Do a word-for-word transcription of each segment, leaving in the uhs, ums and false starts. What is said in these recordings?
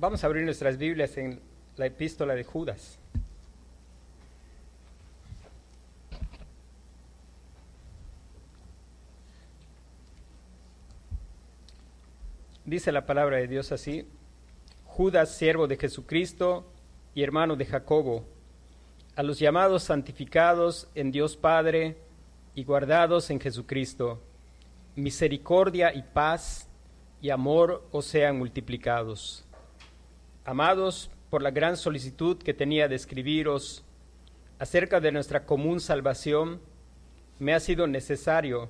Vamos a abrir nuestras Biblias en la epístola de Judas. Dice la palabra de Dios así: Judas, siervo de Jesucristo y hermano de Jacobo, a los llamados santificados en Dios Padre y guardados en Jesucristo, misericordia y paz y amor os sean multiplicados. Amados, por la gran solicitud que tenía de escribiros acerca de nuestra común salvación, me ha sido necesario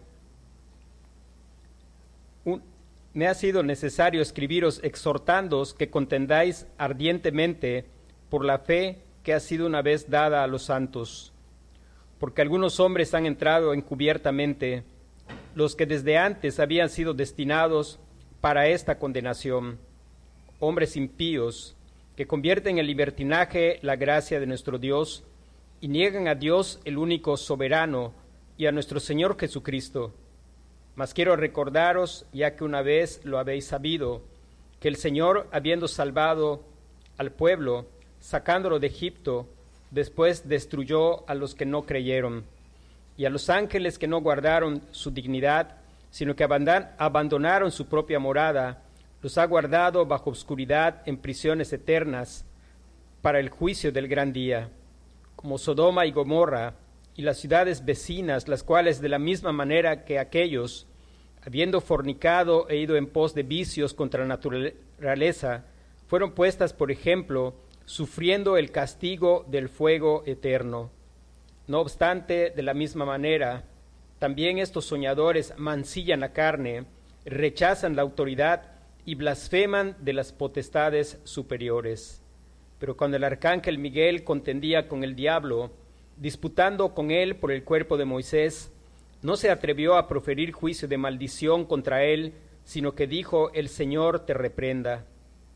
un, me ha sido necesario escribiros exhortándoos que contendáis ardientemente por la fe que ha sido una vez dada a los santos, porque algunos hombres han entrado encubiertamente, los que desde antes habían sido destinados para esta condenación, hombres impíos, que convierten en libertinaje la gracia de nuestro Dios y niegan a Dios el único soberano y a nuestro Señor Jesucristo. Mas quiero recordaros, ya que una vez lo habéis sabido, que el Señor, habiendo salvado al pueblo, sacándolo de Egipto, después destruyó a los que no creyeron, y a los ángeles que no guardaron su dignidad, sino que abandonaron su propia morada, los ha guardado bajo oscuridad en prisiones eternas para el juicio del gran día, como Sodoma y Gomorra y las ciudades vecinas, las cuales de la misma manera que aquellos, habiendo fornicado e ido en pos de vicios contra la naturaleza, fueron puestas por ejemplo, sufriendo el castigo del fuego eterno. No obstante, de la misma manera, también estos soñadores mancillan la carne, rechazan la autoridad y blasfeman de las potestades superiores. Pero cuando el arcángel Miguel contendía con el diablo, disputando con él por el cuerpo de Moisés, no se atrevió a proferir juicio de maldición contra él, sino que dijo: el Señor te reprenda.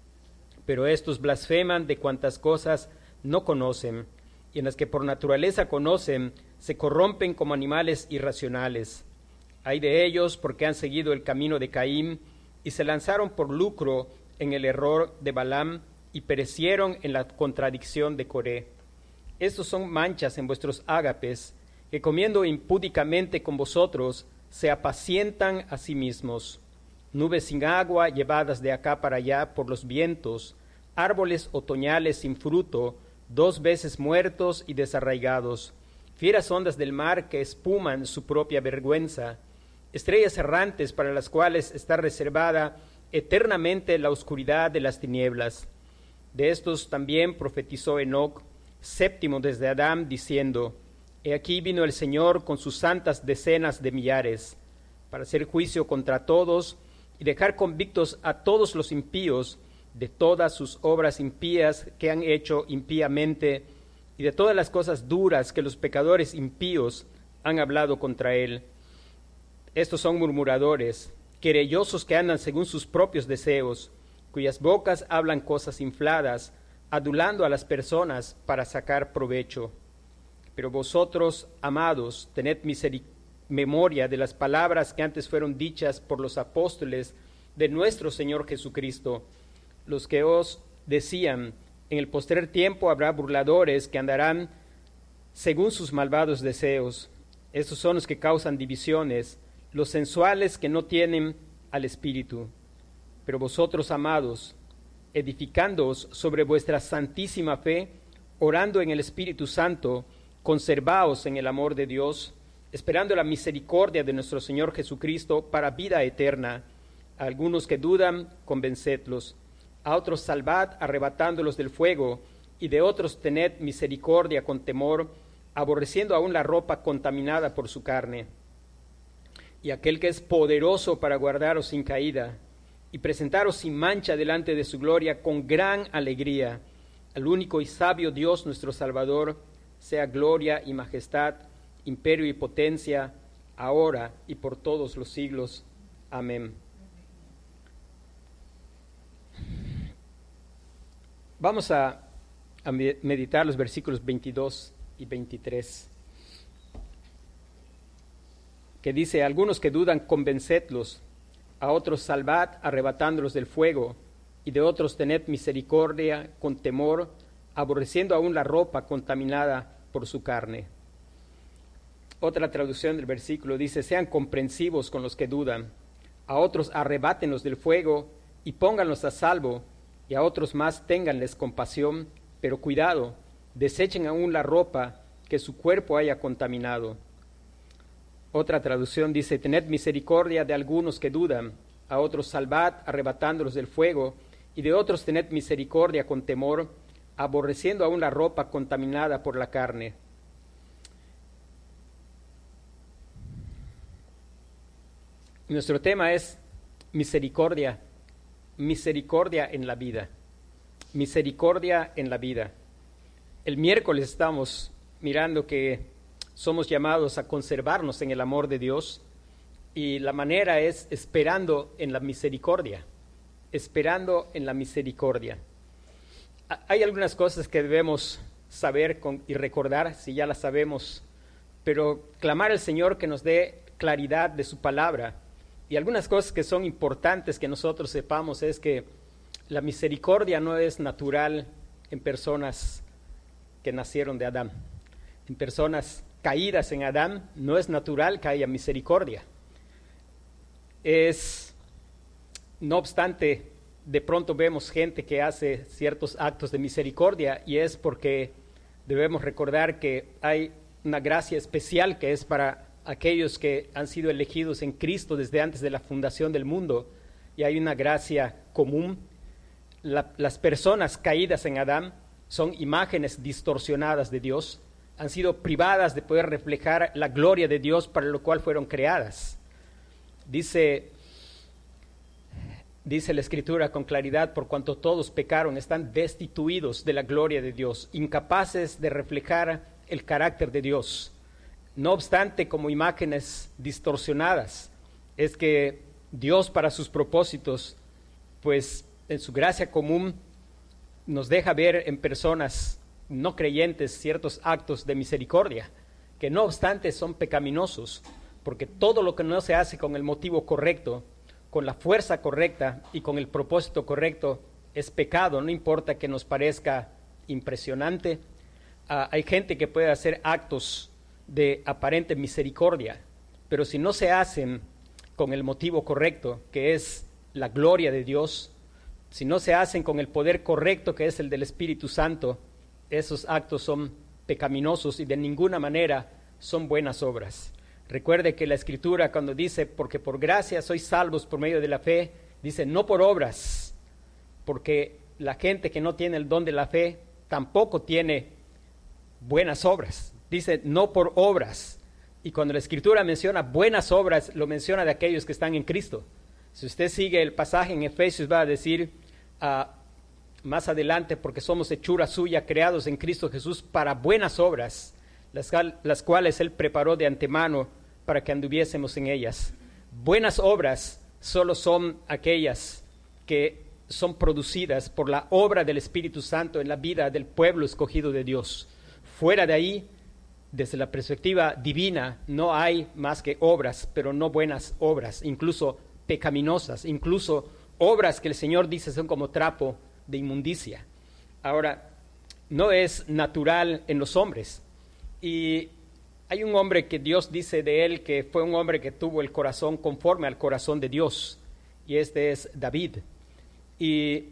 Pero estos blasfeman de cuantas cosas no conocen, y en las que por naturaleza conocen, se corrompen como animales irracionales. Ay de ellos, porque han seguido el camino de Caín, y se lanzaron por lucro en el error de Balaam, y perecieron en la contradicción de Coré. Estos son manchas en vuestros ágapes, que comiendo impúdicamente con vosotros, se apacientan a sí mismos. Nubes sin agua llevadas de acá para allá por los vientos, árboles otoñales sin fruto, dos veces muertos y desarraigados, fieras ondas del mar que espuman su propia vergüenza, estrellas errantes para las cuales está reservada eternamente la oscuridad de las tinieblas. De estos también profetizó Enoc, séptimo desde Adán, diciendo: He aquí vino el Señor con sus santas decenas de millares, para hacer juicio contra todos y dejar convictos a todos los impíos de todas sus obras impías que han hecho impíamente y de todas las cosas duras que los pecadores impíos han hablado contra él. Estos son murmuradores, querellosos que andan según sus propios deseos, cuyas bocas hablan cosas infladas, adulando a las personas para sacar provecho. Pero vosotros, amados, tened miseric- memoria de las palabras que antes fueron dichas por los apóstoles de nuestro Señor Jesucristo, los que os decían: en el postrer tiempo habrá burladores que andarán según sus malvados deseos. Estos son los que causan divisiones, los sensuales que no tienen al Espíritu. Pero vosotros, amados, edificándoos sobre vuestra santísima fe, orando en el Espíritu Santo, conservaos en el amor de Dios, esperando la misericordia de nuestro Señor Jesucristo para vida eterna. A algunos que dudan, convencedlos; a otros salvad, arrebatándolos del fuego; y de otros tened misericordia con temor, aborreciendo aún la ropa contaminada por su carne. Y aquel que es poderoso para guardaros sin caída y presentaros sin mancha delante de su gloria con gran alegría, al único y sabio Dios nuestro Salvador, sea gloria y majestad, imperio y potencia, ahora y por todos los siglos. Amén. Vamos a, a meditar los versículos veintidós y veintitrés, que dice: algunos que dudan, convencedlos; a otros salvad, arrebatándolos del fuego; y de otros tened misericordia con temor, aborreciendo aún la ropa contaminada por su carne. Otra traducción del versículo dice, sean comprensivos con los que dudan, a otros arrebátenlos del fuego y pónganlos a salvo, y a otros más ténganles compasión, pero cuidado, desechen aún la ropa que su cuerpo haya contaminado. Otra traducción dice, tened misericordia de algunos que dudan, a otros salvad arrebatándolos del fuego, y de otros tened misericordia con temor, aborreciendo aún la ropa contaminada por la carne. Nuestro tema es misericordia, misericordia en la vida, misericordia en la vida. El miércoles estamos mirando que somos llamados a conservarnos en el amor de Dios y la manera es esperando en la misericordia, esperando en la misericordia. Hay algunas cosas que debemos saber con, y recordar, si ya las sabemos, pero clamar al Señor que nos dé claridad de su palabra. Y algunas cosas que son importantes que nosotros sepamos es que la misericordia no es natural en personas que nacieron de Adán. En personas caídas en Adán no es natural que haya misericordia. Es, no obstante, de pronto vemos gente que hace ciertos actos de misericordia y es porque debemos recordar que hay una gracia especial que es para aquellos que han sido elegidos en Cristo desde antes de la fundación del mundo, y hay una gracia común. La, las personas caídas en Adán son imágenes distorsionadas de Dios, han sido privadas de poder reflejar la gloria de Dios para lo cual fueron creadas. Dice, dice la Escritura con claridad, por cuanto todos pecaron, están destituidos de la gloria de Dios, incapaces de reflejar el carácter de Dios. No obstante, como imágenes distorsionadas, es que Dios para sus propósitos, pues en su gracia común, nos deja ver en personas no creyentes ciertos actos de misericordia, que no obstante son pecaminosos, porque todo lo que no se hace con el motivo correcto, con la fuerza correcta y con el propósito correcto, es pecado, no importa que nos parezca impresionante. Uh, hay gente que puede hacer actos de aparente misericordia, pero si no se hacen con el motivo correcto, que es la gloria de Dios, si no se hacen con el poder correcto, que es el del Espíritu Santo, esos actos son pecaminosos y de ninguna manera son buenas obras. Recuerde que la Escritura cuando dice, porque por gracia sois salvos por medio de la fe, dice no por obras, porque la gente que no tiene el don de la fe tampoco tiene buenas obras. Dice no por obras, y cuando la Escritura menciona buenas obras, lo menciona de aquellos que están en Cristo. Si usted sigue el pasaje en Efesios, va a decir uh, más adelante, porque somos hechura suya, creados en Cristo Jesús para buenas obras, las, las cuales Él preparó de antemano para que anduviésemos en ellas. Buenas obras solo son aquellas que son producidas por la obra del Espíritu Santo en la vida del pueblo escogido de Dios. Fuera de ahí, desde la perspectiva divina, no hay más que obras, pero no buenas obras, incluso pecaminosas, incluso obras que el Señor dice son como trapo de inmundicia. Ahora, no es natural en los hombres. Y hay un hombre que Dios dice de él que fue un hombre que tuvo el corazón conforme al corazón de Dios, y este es David. Y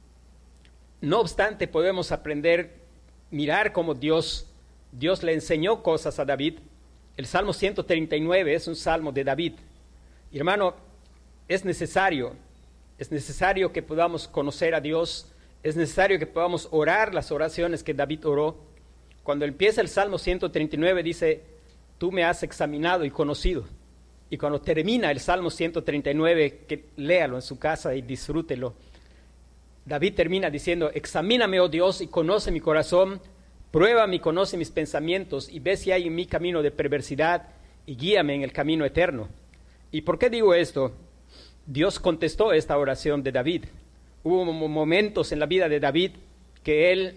no obstante, podemos aprender, mirar cómo Dios Dios le enseñó cosas a David. El Salmo ciento treinta y nueve es un salmo de David. Y hermano, es necesario, es necesario que podamos conocer a Dios, es necesario que podamos orar las oraciones que David oró. Cuando empieza el Salmo ciento treinta y nueve dice, tú me has examinado y conocido. Y cuando termina el Salmo ciento treinta y nueve, que léalo en su casa y disfrútelo, David termina diciendo, examíname, oh Dios, y conoce mi corazón, pruébame y conoce mis pensamientos, y ve si hay en mí camino de perversidad, y guíame en el camino eterno. ¿Y por qué digo esto? Dios contestó esta oración de David. Hubo momentos en la vida de David que él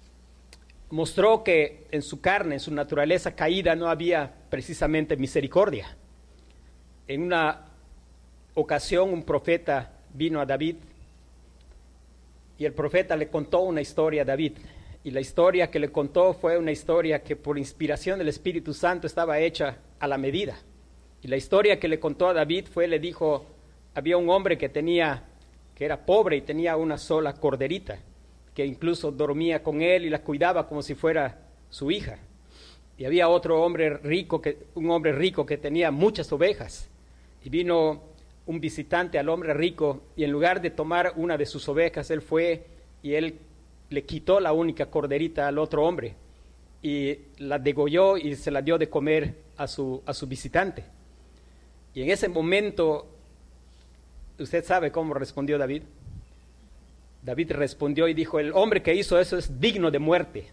mostró que en su carne, en su naturaleza caída, no había precisamente misericordia. En una ocasión un profeta vino a David y el profeta le contó una historia a David. Y la historia que le contó fue una historia que por inspiración del Espíritu Santo estaba hecha a la medida. Y la historia que le contó a David fue, le dijo, había un hombre que tenía, que era pobre y tenía una sola corderita, que incluso dormía con él y la cuidaba como si fuera su hija. Y había otro hombre rico, que, un hombre rico que tenía muchas ovejas. Y vino un visitante al hombre rico y en lugar de tomar una de sus ovejas, él fue y él le quitó la única corderita al otro hombre y la degolló y se la dio de comer a su, a su visitante. Y en ese momento, ¿usted sabe cómo respondió David? David respondió y dijo, el hombre que hizo eso es digno de muerte.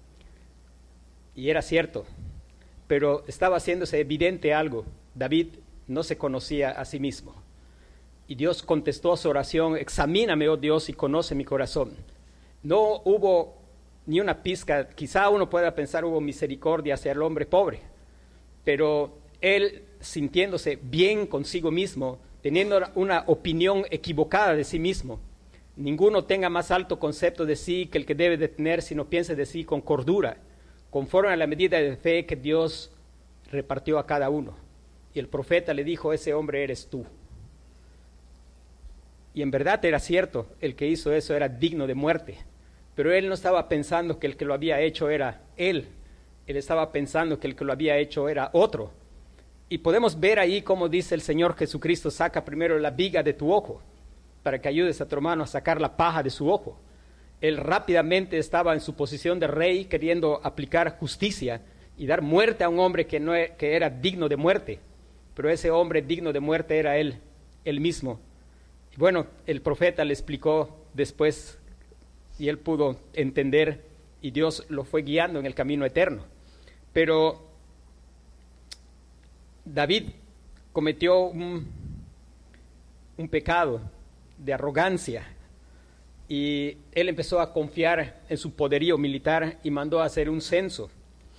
Y era cierto, pero estaba haciéndose evidente algo. David no se conocía a sí mismo. Y Dios contestó a su oración, examíname, oh Dios, y conoce mi corazón. No hubo ni una pizca, quizá uno pueda pensar hubo misericordia hacia el hombre pobre, pero él sintiéndose bien consigo mismo, teniendo una opinión equivocada de sí mismo, ninguno tenga más alto concepto de sí que el que debe de tener, sino piense de sí con cordura, conforme a la medida de fe que Dios repartió a cada uno. Y el profeta le dijo, ese hombre eres tú. Y en verdad era cierto, el que hizo eso era digno de muerte, pero él no estaba pensando que el que lo había hecho era él, él estaba pensando que el que lo había hecho era otro. Y podemos ver ahí cómo dice el Señor Jesucristo, saca primero la viga de tu ojo, para que ayudes a tu hermano a sacar la paja de su ojo. Él rápidamente estaba en su posición de rey, queriendo aplicar justicia y dar muerte a un hombre que, no, que era digno de muerte, pero ese hombre digno de muerte era él, él mismo. Y bueno, el profeta le explicó después y él pudo entender y Dios lo fue guiando en el camino eterno. Pero David cometió un, un pecado de arrogancia y él empezó a confiar en su poderío militar y mandó a hacer un censo.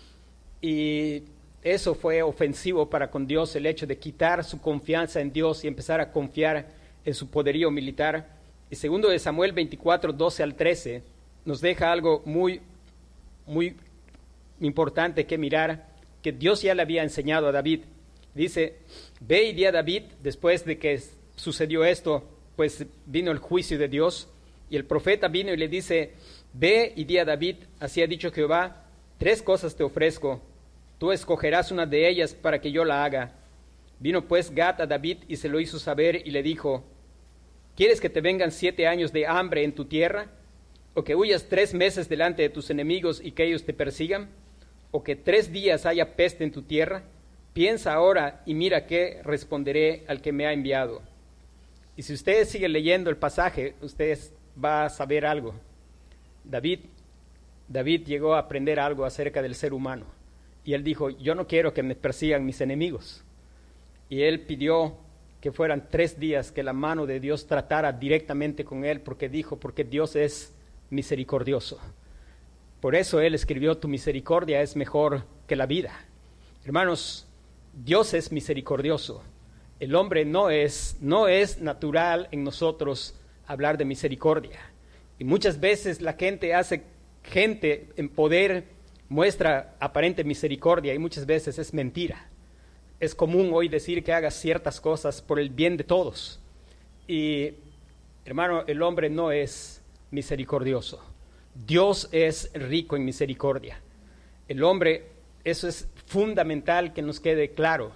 Y eso fue ofensivo para con Dios, el hecho de quitar su confianza en Dios y empezar a confiar en su poderío militar. Y segundo de Samuel veinticuatro, doce al trece, nos deja algo muy, muy importante que mirar, que Dios ya le había enseñado a David. Dice, ve y di a David, después de que sucedió esto, pues vino el juicio de Dios, y el profeta vino y le dice, ve y di a David, así ha dicho Jehová, tres cosas te ofrezco, tú escogerás una de ellas para que yo la haga. Vino pues Gad a David y se lo hizo saber y le dijo, ¿quieres que te vengan siete años de hambre en tu tierra? ¿O que huyas tres meses delante de tus enemigos y que ellos te persigan? ¿O que tres días haya peste en tu tierra? Piensa ahora y mira qué responderé al que me ha enviado. Y si ustedes siguen leyendo el pasaje, ustedes van a saber algo. David, David llegó a aprender algo acerca del ser humano. Y él dijo, yo no quiero que me persigan mis enemigos. Y él pidió que fueran tres días que la mano de Dios tratara directamente con él, porque dijo, porque Dios es misericordioso. Por eso él escribió, tu misericordia es mejor que la vida. Hermanos, Dios es misericordioso. El hombre no es, no es natural en nosotros hablar de misericordia. Y muchas veces la gente hace, gente en poder muestra aparente misericordia y muchas veces es mentira. Es común hoy decir que hagas ciertas cosas por el bien de todos. Y, hermano, el hombre no es misericordioso. Dios es rico en misericordia. El hombre, eso es fundamental que nos quede claro.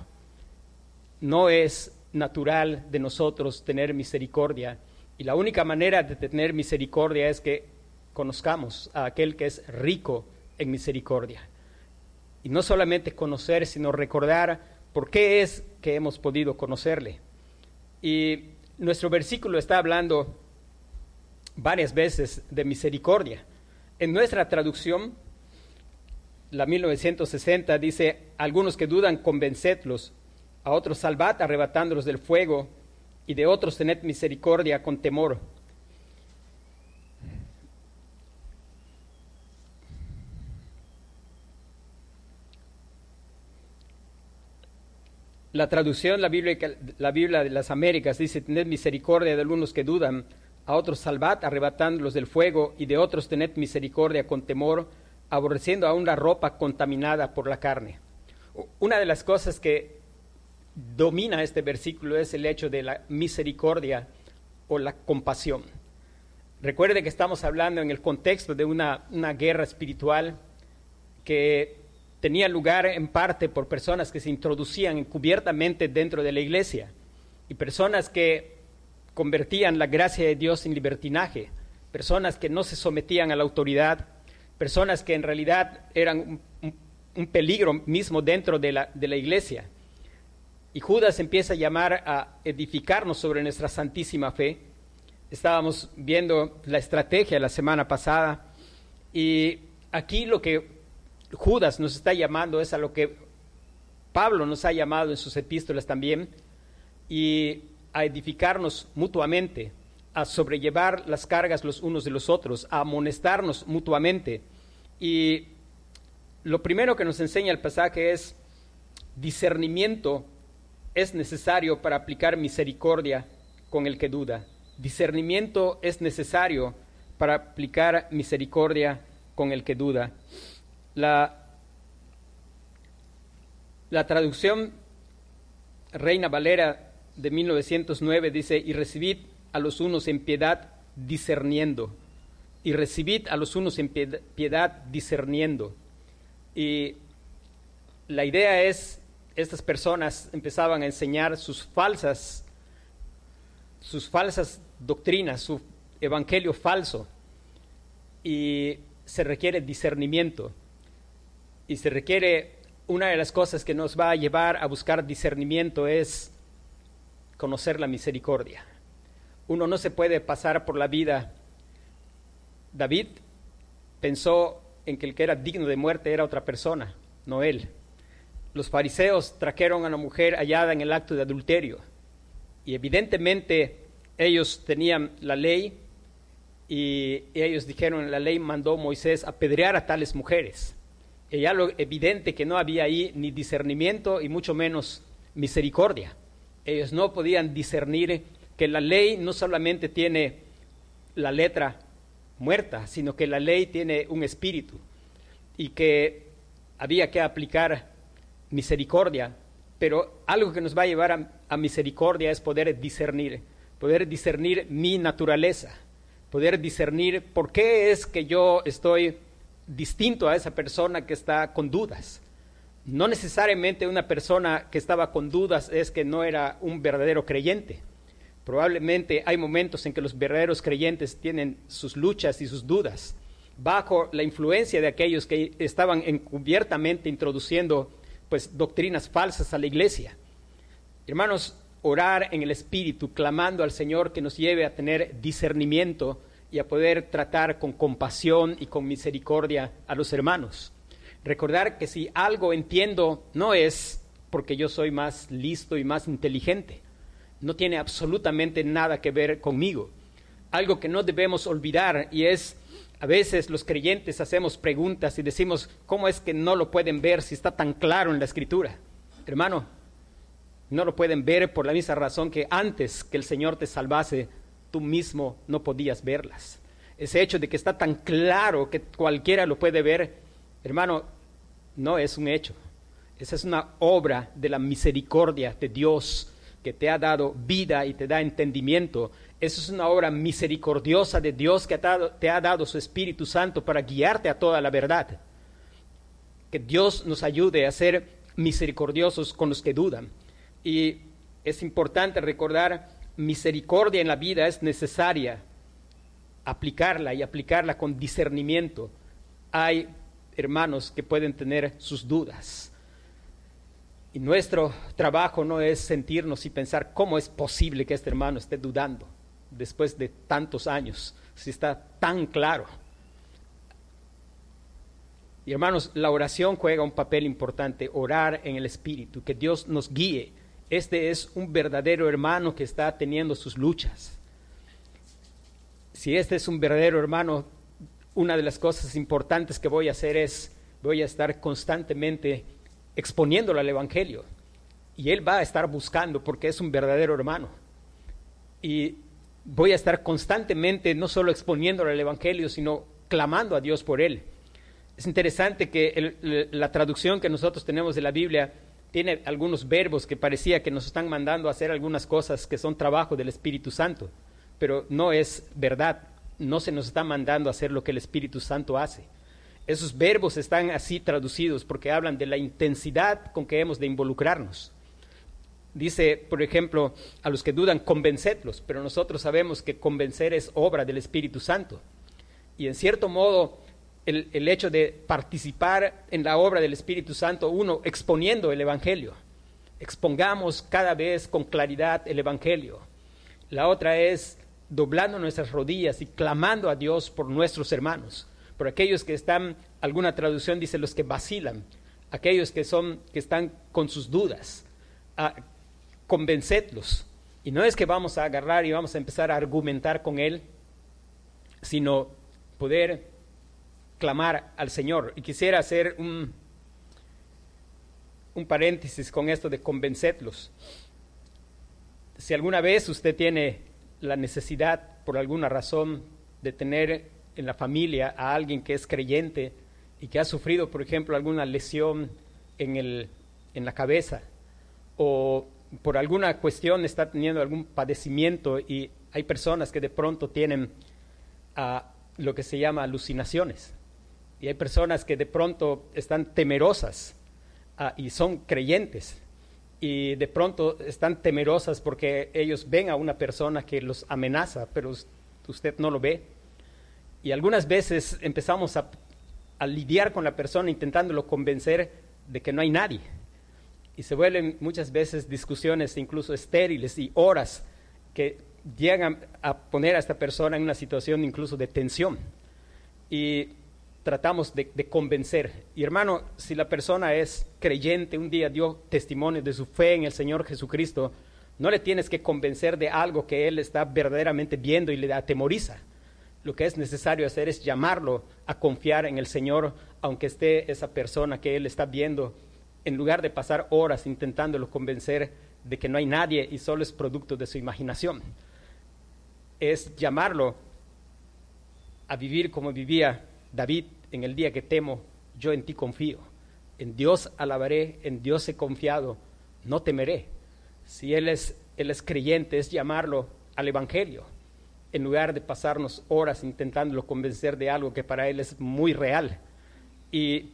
No es natural de nosotros tener misericordia. Y la única manera de tener misericordia es que conozcamos a aquel que es rico en misericordia. Y no solamente conocer, sino recordar por qué es que hemos podido conocerle. Y nuestro versículo está hablando varias veces de misericordia. En nuestra traducción, la mil novecientos sesenta, dice, algunos que dudan, convencedlos, a otros salvad, arrebatándolos del fuego, y de otros tened misericordia con temor. La traducción, la Biblia, la Biblia de las Américas, dice, tened misericordia de algunos que dudan, a otros salvad, arrebatándolos del fuego, y de otros tened misericordia con temor, aborreciendo aún la ropa contaminada por la carne. Una de las cosas que domina este versículo es el hecho de la misericordia o la compasión. Recuerde que estamos hablando en el contexto de una, una guerra espiritual que tenía lugar en parte por personas que se introducían encubiertamente dentro de la iglesia y personas que convertían la gracia de Dios en libertinaje, personas que no se sometían a la autoridad, personas que en realidad eran un, un, un peligro mismo dentro de la, de la iglesia. Y Judas empieza a llamar a edificarnos sobre nuestra santísima fe. Estábamos viendo la estrategia la semana pasada y aquí lo que Judas nos está llamando es a lo que Pablo nos ha llamado en sus epístolas también, y a edificarnos mutuamente, a sobrellevar las cargas los unos de los otros, a amonestarnos mutuamente. Y lo primero que nos enseña el pasaje es discernimiento es necesario para aplicar misericordia con el que duda. Discernimiento es necesario para aplicar misericordia con el que duda. La, la traducción Reina Valera de mil novecientos nueve dice: y recibid a los unos en piedad discerniendo. Y recibid a los unos en piedad discerniendo. Y la idea es, estas personas empezaban a enseñar sus falsas, sus falsas doctrinas, su evangelio falso. Y se requiere discernimiento. Y se requiere, una de las cosas que nos va a llevar a buscar discernimiento es conocer la misericordia. Uno no se puede pasar por la vida. David pensó en que el que era digno de muerte era otra persona, no él. Los fariseos trajeron a una mujer hallada en el acto de adulterio y evidentemente ellos tenían la ley y ellos dijeron, la ley mandó Moisés apedrear a tales mujeres. Y ya lo evidente que no había ahí ni discernimiento y mucho menos misericordia. Ellos no podían discernir que la ley no solamente tiene la letra muerta, sino que la ley tiene un espíritu y que había que aplicar misericordia. Pero algo que nos va a llevar a, a misericordia es poder discernir, poder discernir mi naturaleza, poder discernir por qué es que yo estoy distinto a esa persona que está con dudas. No necesariamente una persona que estaba con dudas es que no era un verdadero creyente. Probablemente hay momentos en que los verdaderos creyentes tienen sus luchas y sus dudas, bajo la influencia de aquellos que estaban encubiertamente introduciendo pues doctrinas falsas a la iglesia. Hermanos, orar en el Espíritu, clamando al Señor que nos lleve a tener discernimiento y a poder tratar con compasión y con misericordia a los hermanos. Recordar que si algo entiendo no es porque yo soy más listo y más inteligente. No tiene absolutamente nada que ver conmigo. Algo que no debemos olvidar y es, a veces los creyentes hacemos preguntas y decimos, ¿cómo es que no lo pueden ver si está tan claro en la Escritura? Hermano, no lo pueden ver por la misma razón que antes que el Señor te salvase, tú mismo no podías verlas. Ese hecho de que está tan claro que cualquiera lo puede ver, hermano, no es un hecho. Esa es una obra de la misericordia de Dios que te ha dado vida y te da entendimiento. Eso es una obra misericordiosa de Dios que te ha dado su Espíritu Santo para guiarte a toda la verdad. Que Dios nos ayude a ser misericordiosos con los que dudan. Y es importante recordar, misericordia en la vida es necesaria, aplicarla y aplicarla con discernimiento. Hay hermanos que pueden tener sus dudas. Y nuestro trabajo no es sentirnos y pensar cómo es posible que este hermano esté dudando después de tantos años, si está tan claro. Y hermanos, la oración juega un papel importante, orar en el Espíritu, que Dios nos guíe. Este es un verdadero hermano que está teniendo sus luchas. Si este es un verdadero hermano, una de las cosas importantes que voy a hacer es, voy a estar constantemente exponiéndolo al Evangelio. Y él va a estar buscando porque es un verdadero hermano. Y voy a estar constantemente no solo exponiéndole el Evangelio, sino clamando a Dios por él. Es interesante que el, la traducción que nosotros tenemos de la Biblia tiene algunos verbos que parecía que nos están mandando a hacer algunas cosas que son trabajo del Espíritu Santo, pero no es verdad. No se nos está mandando a hacer lo que el Espíritu Santo hace. Esos verbos están así traducidos porque hablan de la intensidad con que hemos de involucrarnos. Dice, por ejemplo, a los que dudan, convencedlos, pero nosotros sabemos que convencer es obra del Espíritu Santo. Y en cierto modo, el, el hecho de participar en la obra del Espíritu Santo, uno, exponiendo el Evangelio. Expongamos cada vez con claridad el Evangelio. La otra es doblando nuestras rodillas y clamando a Dios por nuestros hermanos, por aquellos que están, alguna traducción dice los que vacilan, aquellos que son, que están con sus dudas. Ah, convencedlos. Y no es que vamos a agarrar y vamos a empezar a argumentar con él, sino poder clamar al Señor. Y quisiera hacer un, un paréntesis con esto de convencedlos. Si alguna vez usted tiene la necesidad, por alguna razón, de tener en la familia a alguien que es creyente y que ha sufrido, por ejemplo, alguna lesión en, el, en la cabeza, o por alguna cuestión está teniendo algún padecimiento, y hay personas que de pronto tienen uh, lo que se llama alucinaciones, y hay personas que de pronto están temerosas uh, y son creyentes, y de pronto están temerosas porque ellos ven a una persona que los amenaza, pero usted no lo ve. Y algunas veces empezamos a, a lidiar con la persona intentándolo convencer de que no hay nadie. Y se vuelven muchas veces discusiones incluso estériles y horas que llegan a poner a esta persona en una situación incluso de tensión. Y tratamos de, de convencer. Y hermano, si la persona es creyente, un día dio testimonio de su fe en el Señor Jesucristo, no le tienes que convencer de algo que él está verdaderamente viendo y le atemoriza. Lo que es necesario hacer es llamarlo a confiar en el Señor, aunque esté esa persona que él está viendo, en lugar de pasar horas intentándolo convencer de que no hay nadie y solo es producto de su imaginación. Es llamarlo a vivir como vivía David: en el día que temo, yo en ti confío. En Dios alabaré, en Dios he confiado, no temeré. Si él es, él es creyente, es llamarlo al Evangelio, en lugar de pasarnos horas intentándolo convencer de algo que para él es muy real. Y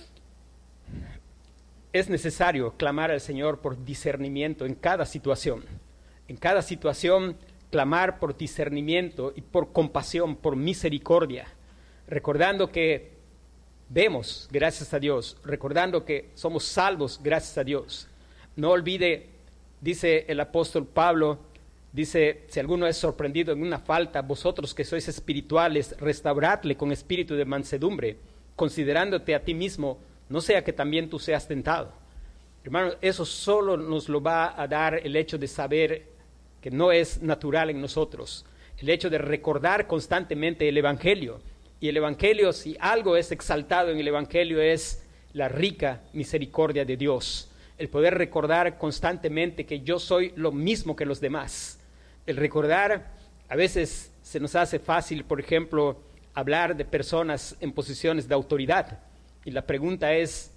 es necesario clamar al Señor por discernimiento en cada situación. En cada situación, clamar por discernimiento y por compasión, por misericordia, recordando que vemos, gracias a Dios, recordando que somos salvos, gracias a Dios. No olvide, dice el apóstol Pablo, dice, si alguno es sorprendido en una falta, vosotros que sois espirituales, restauradle con espíritu de mansedumbre, considerándote a ti mismo, no sea que también tú seas tentado. Hermano, eso solo nos lo va a dar el hecho de saber que no es natural en nosotros, el hecho de recordar constantemente el Evangelio. Y el Evangelio, si algo es exaltado en el Evangelio, es la rica misericordia de Dios. El poder recordar constantemente que yo soy lo mismo que los demás. El recordar, a veces se nos hace fácil, por ejemplo, hablar de personas en posiciones de autoridad. Y la pregunta es,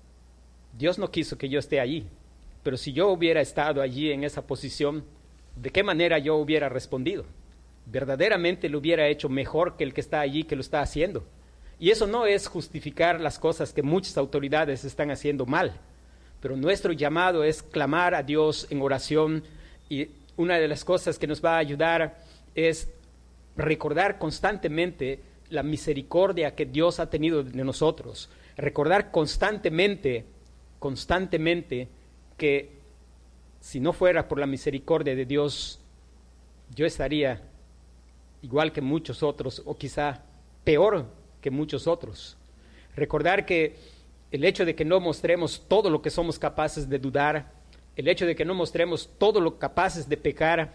Dios no quiso que yo esté allí, pero si yo hubiera estado allí en esa posición, ¿de qué manera yo hubiera respondido? Verdaderamente lo hubiera hecho mejor que el que está allí, que lo está haciendo. Y eso no es justificar las cosas que muchas autoridades están haciendo mal, pero nuestro llamado es clamar a Dios en oración, y una de las cosas que nos va a ayudar es recordar constantemente la misericordia que Dios ha tenido de nosotros, recordar constantemente, constantemente que si no fuera por la misericordia de Dios, yo estaría igual que muchos otros, o quizá peor que muchos otros. Recordar que el hecho de que no mostremos todo lo que somos capaces de dudar, el hecho de que no mostremos todo lo capaces de pecar,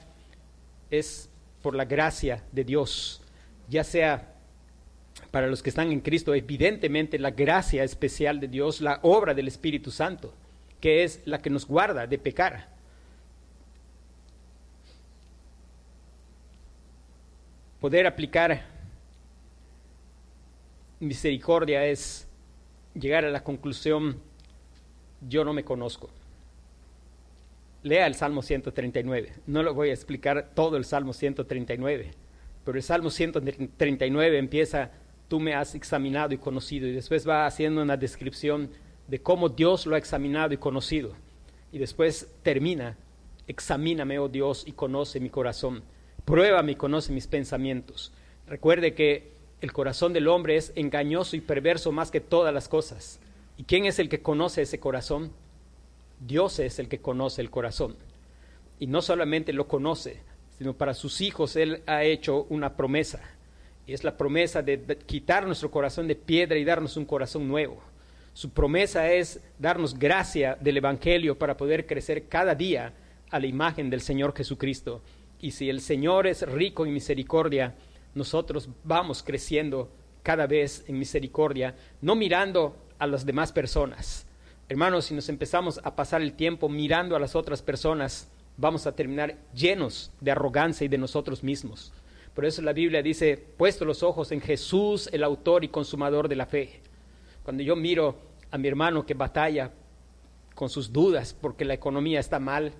es por la gracia de Dios, ya sea para los que están en Cristo, evidentemente la gracia especial de Dios, la obra del Espíritu Santo, que es la que nos guarda de pecar. poder aplicar misericordia es llegar a la conclusión: yo no me conozco. Lea el Salmo ciento treinta y nueve. No lo voy a explicar todo el Salmo ciento treinta y nueve, pero el Salmo ciento treinta y nueve empieza: tú me has examinado y conocido, y después va haciendo una descripción de cómo Dios lo ha examinado y conocido, y después termina: examíname, oh Dios, y conoce mi corazón, pruébame y conoce mis pensamientos. Recuerde que el corazón del hombre es engañoso y perverso más que todas las cosas. ¿Y quién es el que conoce ese corazón? Dios es el que conoce el corazón. Y no solamente lo conoce, sino para sus hijos Él ha hecho una promesa. Y es la promesa de, de quitar nuestro corazón de piedra y darnos un corazón nuevo. Su promesa es darnos gracia del Evangelio para poder crecer cada día a la imagen del Señor Jesucristo. Y si el Señor es rico en misericordia, nosotros vamos creciendo cada vez en misericordia, no mirando a las demás personas. Hermanos, si nos empezamos a pasar el tiempo mirando a las otras personas, vamos a terminar llenos de arrogancia y de nosotros mismos. Por eso la Biblia dice: puesto los ojos en Jesús, el autor y consumador de la fe. Cuando yo miro a mi hermano que batalla con sus dudas porque la economía está mal,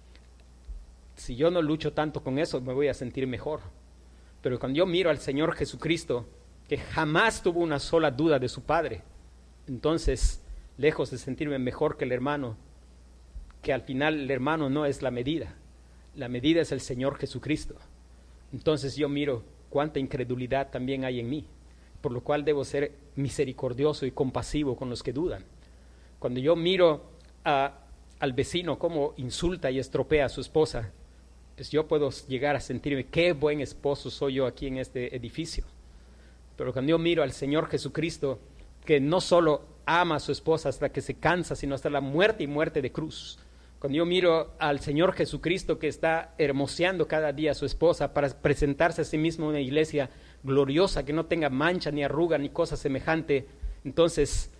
si yo no lucho tanto con eso, me voy a sentir mejor. Pero cuando yo miro al Señor Jesucristo, que jamás tuvo una sola duda de su Padre, entonces, lejos de sentirme mejor que el hermano, que al final el hermano no es la medida, la medida es el Señor Jesucristo. Entonces yo miro cuánta incredulidad también hay en mí, por lo cual debo ser misericordioso y compasivo con los que dudan. Cuando yo miro a, al vecino cómo insulta y estropea a su esposa, pues yo puedo llegar a sentirme: qué buen esposo soy yo aquí en este edificio. Pero cuando yo miro al Señor Jesucristo, que no solo ama a su esposa hasta que se cansa, sino hasta la muerte y muerte de cruz. Cuando yo miro al Señor Jesucristo, que está hermoseando cada día a su esposa para presentarse a sí mismo en una iglesia gloriosa, que no tenga mancha, ni arruga, ni cosa semejante, entonces,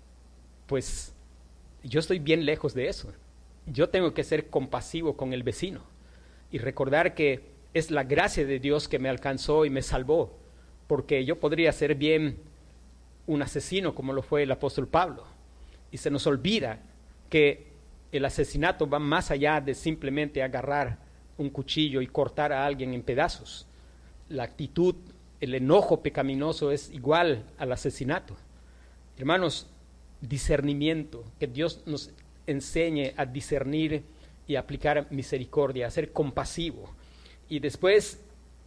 pues, yo estoy bien lejos de eso. Yo tengo que ser compasivo con el vecino y recordar que es la gracia de Dios que me alcanzó y me salvó, porque yo podría ser bien un asesino como lo fue el apóstol Pablo, y se nos olvida que el asesinato va más allá de simplemente agarrar un cuchillo y cortar a alguien en pedazos. La actitud, el enojo pecaminoso es igual al asesinato. Hermanos, discernimiento, que Dios nos enseñe a discernir y aplicar misericordia, a ser compasivo. Y después,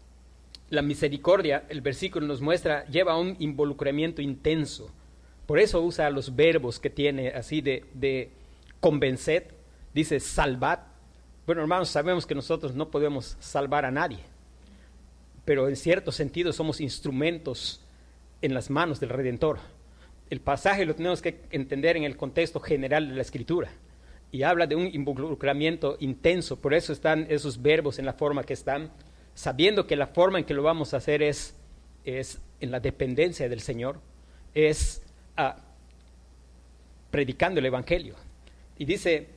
la misericordia, el versículo nos muestra, lleva un involucramiento intenso. Por eso usa los verbos que tiene así de, de convenced, dice salvad. Bueno, hermanos, sabemos que nosotros no podemos salvar a nadie, pero en cierto sentido somos instrumentos en las manos del Redentor. El pasaje lo tenemos que entender en el contexto general de la Escritura, y habla de un involucramiento intenso. Por eso están esos verbos en la forma que están, sabiendo que la forma en que lo vamos a hacer es, es en la dependencia del Señor, es uh, predicando el Evangelio. Y dice,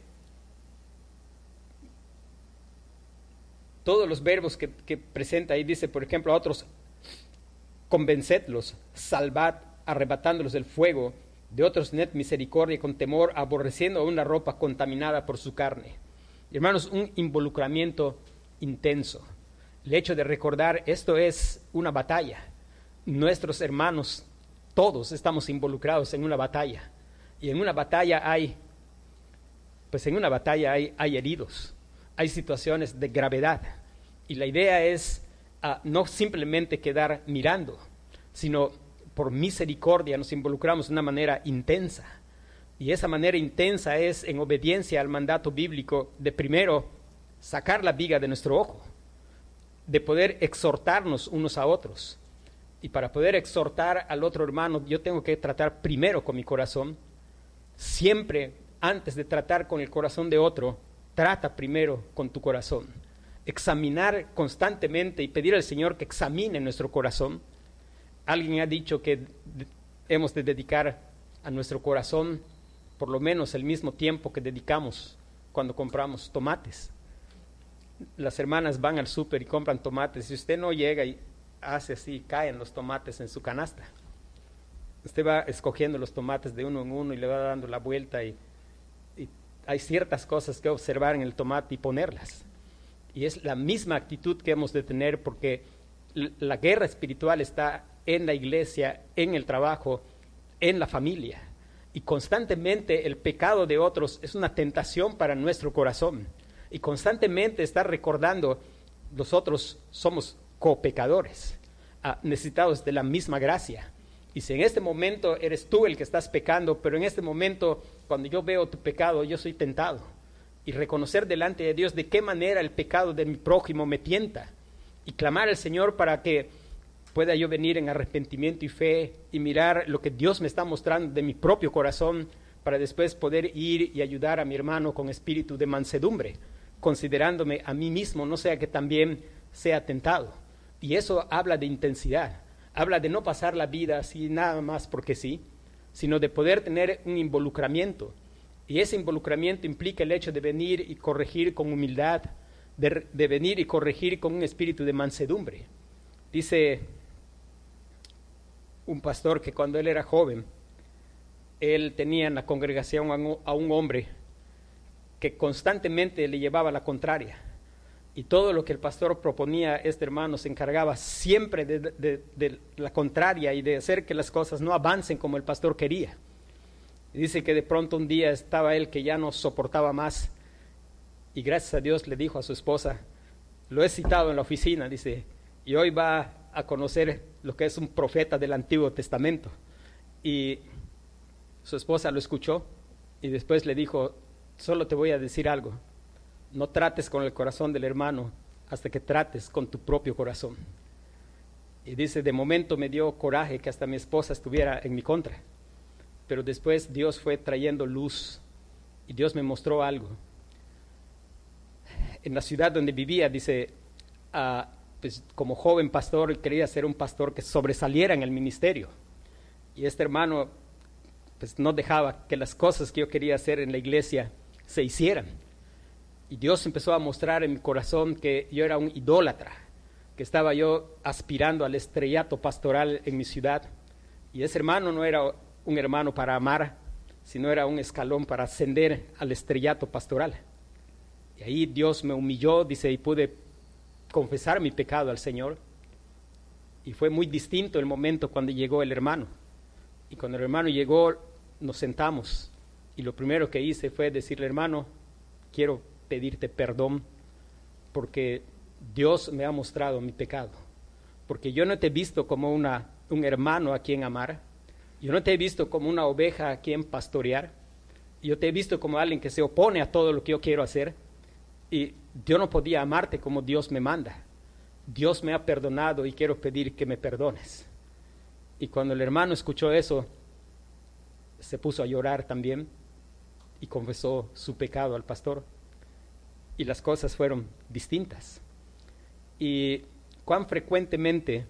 todos los verbos que, que presenta ahí, dice, por ejemplo, a otros, convencedlos, salvad, arrebatándolos del fuego; de otros tened misericordia con temor, aborreciendo una ropa contaminada por su carne. Y hermanos, un involucramiento intenso. El hecho de recordar, esto es una batalla. Nuestros hermanos, todos estamos involucrados en una batalla. Y en una batalla hay, pues en una batalla hay, hay heridos, hay situaciones de gravedad. Y la idea es uh, no simplemente quedar mirando, sino por misericordia nos involucramos de una manera intensa. Y esa manera intensa es en obediencia al mandato bíblico de primero sacar la viga de nuestro ojo, de poder exhortarnos unos a otros. Y para poder exhortar al otro hermano, yo tengo que tratar primero con mi corazón. Siempre, antes de tratar con el corazón de otro, trata primero con tu corazón. Examinar constantemente y pedir al Señor que examine nuestro corazón. Alguien ha dicho que hemos de dedicar a nuestro corazón por lo menos el mismo tiempo que dedicamos cuando compramos tomates. Las hermanas van al súper y compran tomates, y usted no llega y hace así, caen los tomates en su canasta. Usted va escogiendo los tomates de uno en uno y le va dando la vuelta y, y hay ciertas cosas que observar en el tomate y ponerlas. Y es la misma actitud que hemos de tener, porque la guerra espiritual está en la iglesia, en el trabajo, en la familia. Y constantemente el pecado de otros es una tentación para nuestro corazón. Y constantemente está recordando, nosotros somos copecadores, ah, necesitados de la misma gracia. Y si en este momento eres tú el que estás pecando, pero en este momento, cuando yo veo tu pecado, yo soy tentado. Y reconocer delante de Dios de qué manera el pecado de mi prójimo me tienta. Y clamar al Señor para que pueda yo venir en arrepentimiento y fe y mirar lo que Dios me está mostrando de mi propio corazón, para después poder ir y ayudar a mi hermano con espíritu de mansedumbre, considerándome a mí mismo, no sea que también sea tentado. Y eso habla de intensidad, habla de no pasar la vida así nada más porque sí, sino de poder tener un involucramiento. Y ese involucramiento implica el hecho de venir y corregir con humildad, de, de venir y corregir con un espíritu de mansedumbre. Dice un pastor que cuando él era joven, él tenía en la congregación a un, a un hombre que constantemente le llevaba la contraria. Y todo lo que el pastor proponía, este hermano se encargaba siempre de, de, de la contraria y de hacer que las cosas no avancen como el pastor quería. Y dice que de pronto un día estaba él que ya no soportaba más, y gracias a Dios le dijo a su esposa, lo he citado en la oficina, dice, y hoy va a conocer lo que es un profeta del Antiguo Testamento. Y su esposa lo escuchó y después le dijo, solo te voy a decir algo, no trates con el corazón del hermano hasta que trates con tu propio corazón. Y dice, de momento me dio coraje que hasta mi esposa estuviera en mi contra, pero después Dios fue trayendo luz y Dios me mostró algo. En la ciudad donde vivía, dice, uh, pues como joven pastor quería ser un pastor que sobresaliera en el ministerio, y este hermano pues no dejaba que las cosas que yo quería hacer en la iglesia se hicieran. Y Dios empezó a mostrar en mi corazón que yo era un idólatra, que estaba yo aspirando al estrellato pastoral en mi ciudad. Y ese hermano no era un hermano para amar, sino era un escalón para ascender al estrellato pastoral. Y ahí Dios me humilló, dice, y pude confesar mi pecado al Señor. Y fue muy distinto el momento cuando llegó el hermano. Y cuando el hermano llegó, nos sentamos. Y lo primero que hice fue decirle, hermano, quiero pedirte perdón porque Dios me ha mostrado mi pecado. Porque yo no te he visto como una, un hermano a quien amar. Yo no te he visto como una oveja a quien pastorear. Yo te he visto como alguien que se opone a todo lo que yo quiero hacer. Y yo no podía amarte como Dios me manda. Dios me ha perdonado y quiero pedir que me perdones. Y cuando el hermano escuchó eso, se puso a llorar también y confesó su pecado al pastor. Y las cosas fueron distintas. Y cuán frecuentemente,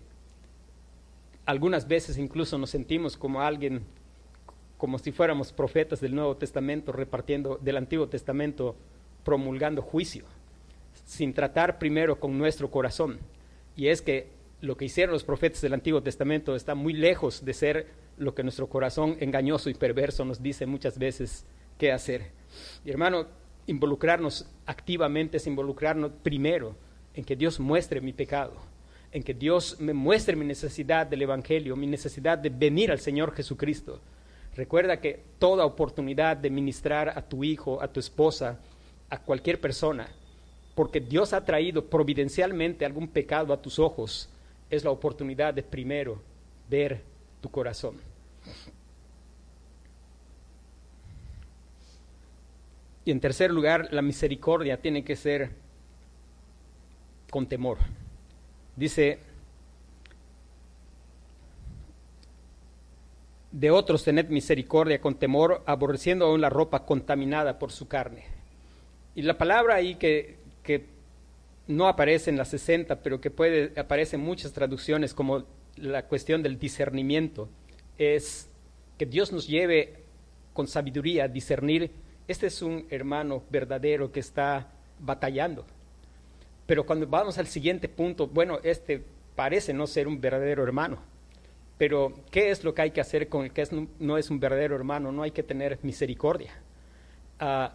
algunas veces incluso nos sentimos como alguien, como si fuéramos profetas del Nuevo Testamento, repartiendo del Antiguo Testamento, promulgando juicio, sin tratar primero con nuestro corazón. Y es que lo que hicieron los profetas del Antiguo Testamento está muy lejos de ser lo que nuestro corazón engañoso y perverso nos dice muchas veces qué hacer. Y hermano, involucrarnos activamente es involucrarnos primero en que Dios muestre mi pecado, en que Dios me muestre mi necesidad del Evangelio, mi necesidad de venir al Señor Jesucristo. Recuerda que toda oportunidad de ministrar a tu hijo, a tu esposa, a cualquier persona, porque Dios ha traído providencialmente algún pecado a tus ojos, es la oportunidad de primero ver tu corazón. Y en tercer lugar, la misericordia tiene que ser con temor. Dice, de otros tened misericordia con temor, aborreciendo aún la ropa contaminada por su carne. Y la palabra ahí que, que no aparece en las sesenta, pero que puede aparece en muchas traducciones como la cuestión del discernimiento, es que Dios nos lleve con sabiduría a discernir, este es un hermano verdadero que está batallando. Pero cuando vamos al siguiente punto, bueno, este parece no ser un verdadero hermano. Pero, ¿qué es lo que hay que hacer con el que es, no es un verdadero hermano? No hay que tener misericordia. Uh,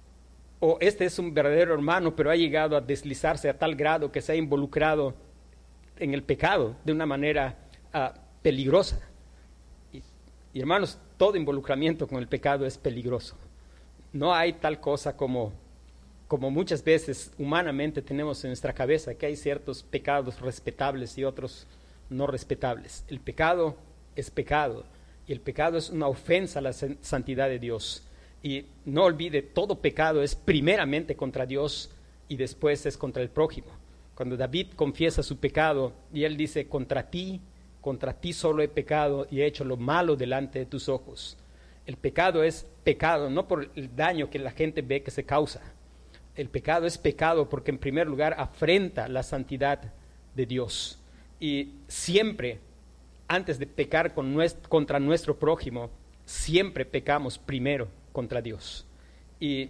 o este es un verdadero hermano, pero ha llegado a deslizarse a tal grado que se ha involucrado en el pecado de una manera uh, peligrosa. Y, y hermanos, todo involucramiento con el pecado es peligroso. No hay tal cosa como, como muchas veces humanamente tenemos en nuestra cabeza, que hay ciertos pecados respetables y otros no respetables. El pecado es pecado, y el pecado es una ofensa a la santidad de Dios. Y no olvide, todo pecado es primeramente contra Dios y después es contra el prójimo. Cuando David confiesa su pecado y él dice, contra ti, contra ti solo he pecado y he hecho lo malo delante de tus ojos. El pecado es pecado, no por el daño que la gente ve que se causa. El pecado es pecado porque en primer lugar afrenta la santidad de Dios. Y siempre, antes de pecar con nuestro, contra nuestro prójimo, siempre pecamos primero contra Dios. Y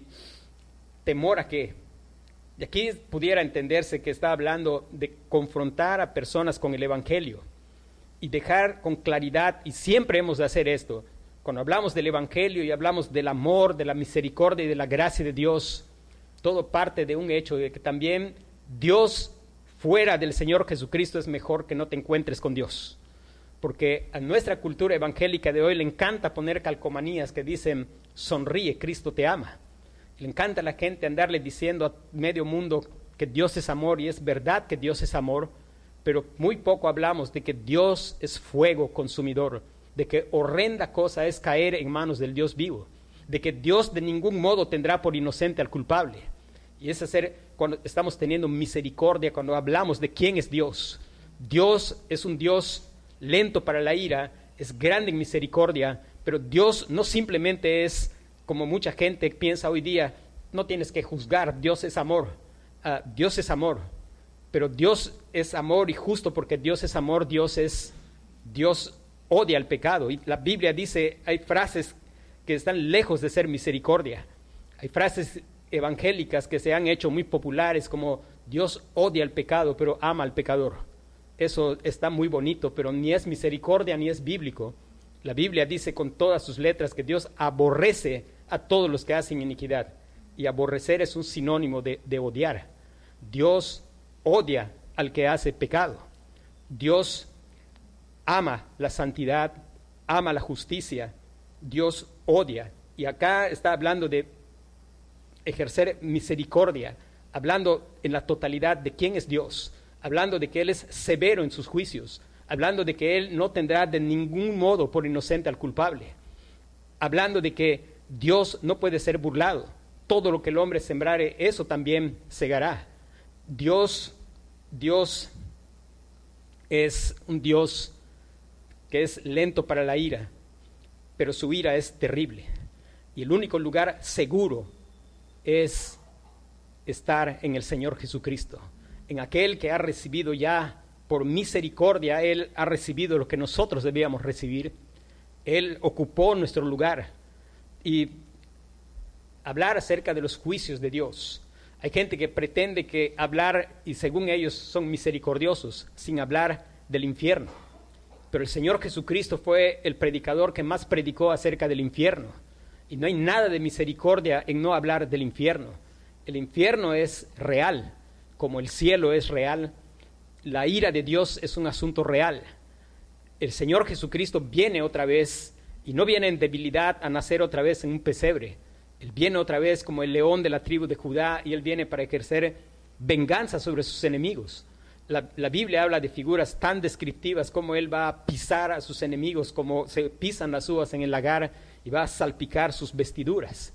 temor a qué. Y aquí pudiera entenderse que está hablando de confrontar a personas con el Evangelio y dejar con claridad, y siempre hemos de hacer esto, cuando hablamos del Evangelio y hablamos del amor, de la misericordia y de la gracia de Dios, todo parte de un hecho de que también Dios fuera del Señor Jesucristo es mejor que no te encuentres con Dios. Porque a nuestra cultura evangélica de hoy le encanta poner calcomanías que dicen, sonríe, Cristo te ama. Le encanta a la gente andarle diciendo a medio mundo que Dios es amor, y es verdad que Dios es amor, pero muy poco hablamos de que Dios es fuego consumidor, de que horrenda cosa es caer en manos del Dios vivo, de que Dios de ningún modo tendrá por inocente al culpable. Y es hacer, cuando estamos teniendo misericordia, cuando hablamos de quién es Dios. Dios es un Dios lento para la ira, es grande en misericordia, pero Dios no simplemente es, como mucha gente piensa hoy día, no tienes que juzgar, Dios es amor. Uh, Dios es amor, pero Dios es amor, y justo porque Dios es amor, Dios es, Dios odia el pecado. Y la Biblia dice, hay frases que están lejos de ser misericordia. Hay frases evangélicas que se han hecho muy populares como Dios odia el pecado, pero ama al pecador. Eso está muy bonito, pero ni es misericordia ni es bíblico. La Biblia dice con todas sus letras que Dios aborrece a todos los que hacen iniquidad. Y aborrecer es un sinónimo de, de odiar. Dios odia al que hace pecado. Dios ama la santidad, ama la justicia. Dios odia. Y acá está hablando de ejercer misericordia, hablando en la totalidad de quién es Dios, hablando de que Él es severo en sus juicios, hablando de que Él no tendrá de ningún modo por inocente al culpable, hablando de que Dios no puede ser burlado. Todo lo que el hombre sembrare, eso también segará. Dios, Dios es un Dios que es lento para la ira, pero su ira es terrible. Y el único lugar seguro es estar en el Señor Jesucristo, en aquel que ha recibido ya por misericordia. Él ha recibido lo que nosotros debíamos recibir. Él ocupó nuestro lugar. Y hablar acerca de los juicios de Dios. Hay gente que pretende que hablar, y según ellos son misericordiosos, sin hablar del infierno. Pero el Señor Jesucristo fue el predicador que más predicó acerca del infierno. Y no hay nada de misericordia en no hablar del infierno. El infierno es real, como el cielo es real. La ira de Dios es un asunto real. El Señor Jesucristo viene otra vez, y no viene en debilidad a nacer otra vez en un pesebre. Él viene otra vez como el león de la tribu de Judá, y Él viene para ejercer venganza sobre sus enemigos. La, la Biblia habla de figuras tan descriptivas como Él va a pisar a sus enemigos, como se pisan las uvas en el lagar, y va a salpicar sus vestiduras.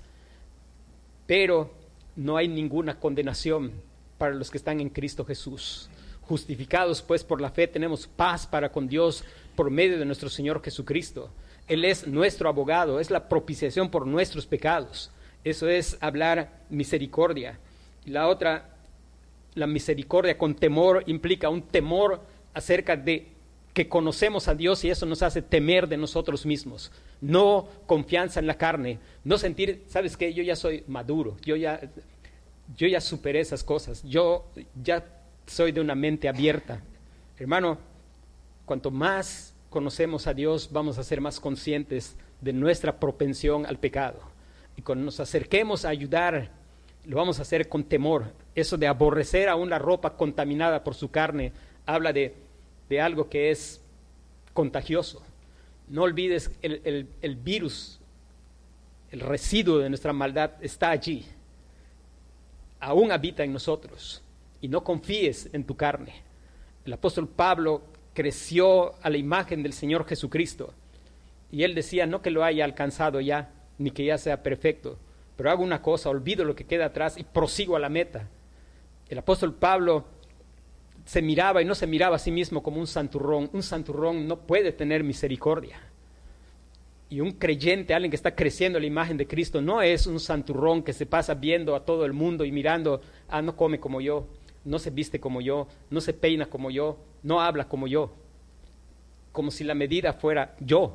Pero no hay ninguna condenación para los que están en Cristo Jesús. Justificados pues por la fe tenemos paz para con Dios por medio de nuestro Señor Jesucristo. Él es nuestro abogado, es la propiciación por nuestros pecados. Eso es hablar misericordia. Y la otra, la misericordia con temor, implica un temor acerca de que conocemos a Dios, y eso nos hace temer de nosotros mismos. No confianza en la carne, no sentir, ¿sabes qué? Yo ya soy maduro, yo ya, yo ya superé esas cosas, yo ya soy de una mente abierta. Hermano, cuanto más conocemos a Dios, vamos a ser más conscientes de nuestra propensión al pecado. Y cuando nos acerquemos a ayudar, lo vamos a hacer con temor. Eso de aborrecer aún la ropa contaminada por su carne, habla de, de algo que es contagioso. No olvides, el, el, el virus, el residuo de nuestra maldad está allí. Aún habita en nosotros. Y no confíes en tu carne. El apóstol Pablo creció a la imagen del Señor Jesucristo. Y él decía, no que lo haya alcanzado ya, ni que ya sea perfecto, pero hago una cosa, olvido lo que queda atrás y prosigo a la meta. El apóstol Pablo se miraba y no se miraba a sí mismo como un santurrón. Un santurrón no puede tener misericordia. Y un creyente, alguien que está creciendo a la imagen de Cristo, no es un santurrón que se pasa viendo a todo el mundo y mirando, ah, no come como yo, no se viste como yo, no se peina como yo, no habla como yo, como si la medida fuera yo.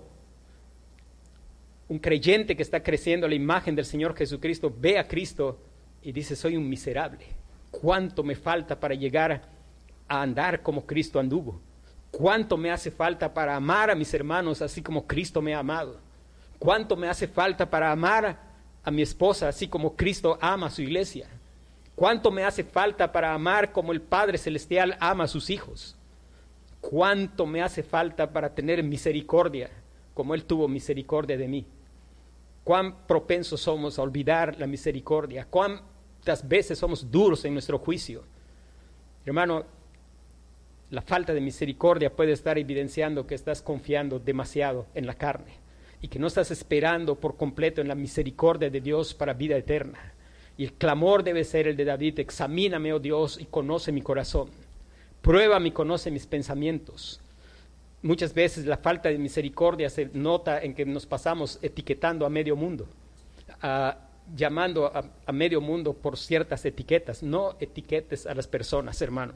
Un creyente que está creciendo a la imagen del Señor Jesucristo ve a Cristo y dice, soy un miserable. ¿Cuánto me falta para llegar a andar como Cristo anduvo? ¿Cuánto me hace falta para amar a mis hermanos así como Cristo me ha amado? ¿Cuánto me hace falta para amar a mi esposa así como Cristo ama a su iglesia? ¿Cuánto me hace falta para amar como el Padre Celestial ama a sus hijos? ¿Cuánto me hace falta para tener misericordia como Él tuvo misericordia de mí? ¿Cuán propensos somos a olvidar la misericordia? ¿Cuántas veces somos duros en nuestro juicio? Hermano, la falta de misericordia puede estar evidenciando que estás confiando demasiado en la carne y que no estás esperando por completo en la misericordia de Dios para vida eterna. Y el clamor debe ser el de David, examíname, oh Dios, y conoce mi corazón. Pruébame y conoce mis pensamientos. Muchas veces la falta de misericordia se nota en que nos pasamos etiquetando a medio mundo, a, llamando a, a medio mundo por ciertas etiquetas. No etiquetes a las personas, hermano.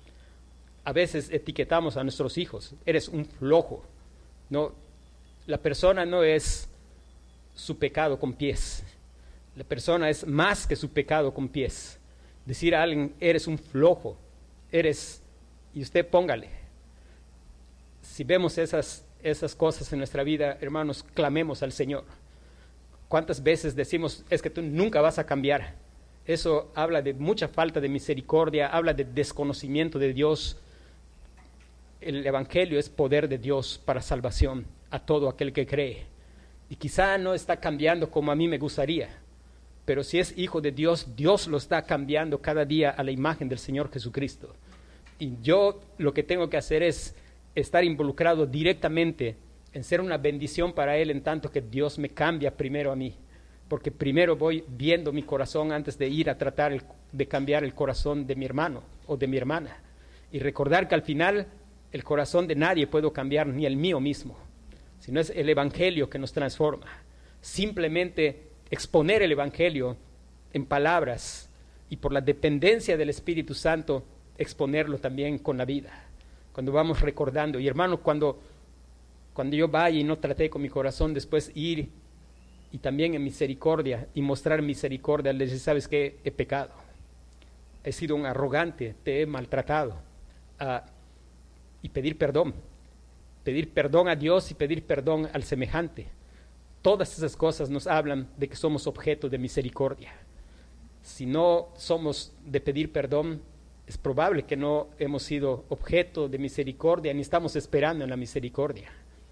A veces etiquetamos a nuestros hijos, eres un flojo. No, la persona no es su pecado con pies. La persona es más que su pecado con pies. Decir a alguien, eres un flojo, eres, y usted póngale. Si vemos esas, esas cosas en nuestra vida, hermanos, clamemos al Señor. ¿Cuántas veces decimos, es que tú nunca vas a cambiar? Eso habla de mucha falta de misericordia, habla de desconocimiento de Dios. El Evangelio es poder de Dios para salvación a todo aquel que cree. Y quizá no está cambiando como a mí me gustaría, pero si es hijo de Dios, Dios lo está cambiando cada día a la imagen del Señor Jesucristo. Y yo lo que tengo que hacer es estar involucrado directamente en ser una bendición para Él, en tanto que Dios me cambia primero a mí. Porque primero voy viendo mi corazón antes de ir a tratar el, de cambiar el corazón de mi hermano o de mi hermana. Y recordar que al final el corazón de nadie puedo cambiar, ni el mío mismo, sino es el Evangelio que nos transforma. Simplemente exponer el Evangelio en palabras y por la dependencia del Espíritu Santo, exponerlo también con la vida. Cuando vamos recordando, y hermano, cuando, cuando yo vaya y no traté con mi corazón, después ir y también en misericordia y mostrar misericordia, le decir, ¿sabes qué? He pecado, he sido un arrogante, te he maltratado, uh, y pedir perdón, pedir perdón a Dios y pedir perdón al semejante. Todas esas cosas nos hablan de que somos objeto de misericordia. Si no somos de pedir perdón, es probable que no hemos sido objeto de misericordia, ni estamos esperando en la misericordia.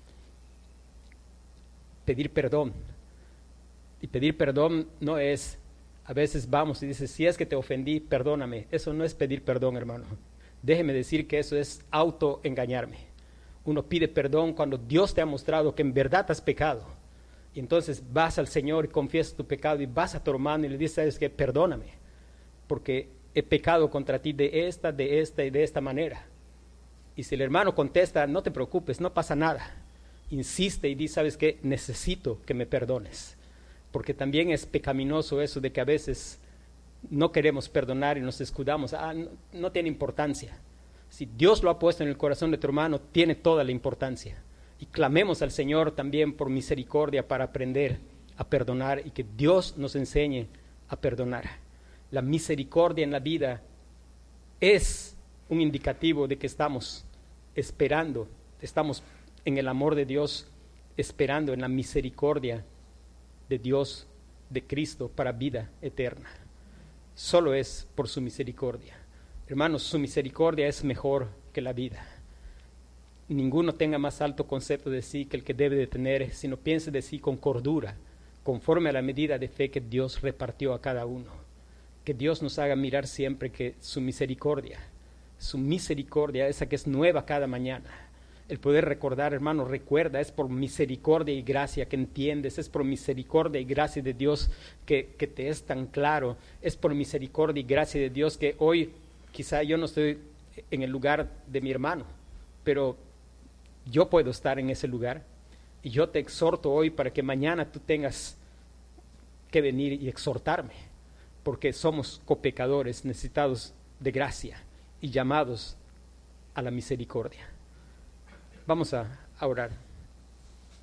Pedir perdón. Y pedir perdón no es, a veces vamos y dices, si es que te ofendí, perdóname. Eso no es pedir perdón, hermano. Déjeme decir que eso es autoengañarme. Uno pide perdón cuando Dios te ha mostrado que en verdad has pecado. Y entonces vas al Señor y confiesas tu pecado y vas a tu hermano y le dices, ¿sabes qué? Perdóname, porque he pecado contra ti de esta, de esta y de esta manera. Y si el hermano contesta, no te preocupes, no pasa nada. Insiste y dice, ¿sabes qué? Necesito que me perdones. Porque también es pecaminoso eso de que a veces no queremos perdonar y nos escudamos. Ah, no, no tiene importancia. Si Dios lo ha puesto en el corazón de tu hermano, tiene toda la importancia. Y clamemos al Señor también por misericordia para aprender a perdonar y que Dios nos enseñe a perdonar. La misericordia en la vida es un indicativo de que estamos esperando, estamos en el amor de Dios, esperando en la misericordia de Dios, de Cristo, para vida eterna. Solo es por su misericordia. Hermanos, su misericordia es mejor que la vida. Ninguno tenga más alto concepto de sí que el que debe de tener, sino piense de sí con cordura, conforme a la medida de fe que Dios repartió a cada uno. Que Dios nos haga mirar siempre que su misericordia, su misericordia, esa que es nueva cada mañana, el poder recordar, hermano, recuerda, es por misericordia y gracia que entiendes, es por misericordia y gracia de Dios que, que te es tan claro, es por misericordia y gracia de Dios que hoy quizá yo no estoy en el lugar de mi hermano, pero yo puedo estar en ese lugar y yo te exhorto hoy para que mañana tú tengas que venir y exhortarme, porque somos copecadores necesitados de gracia y llamados a la misericordia. Vamos a, a orar.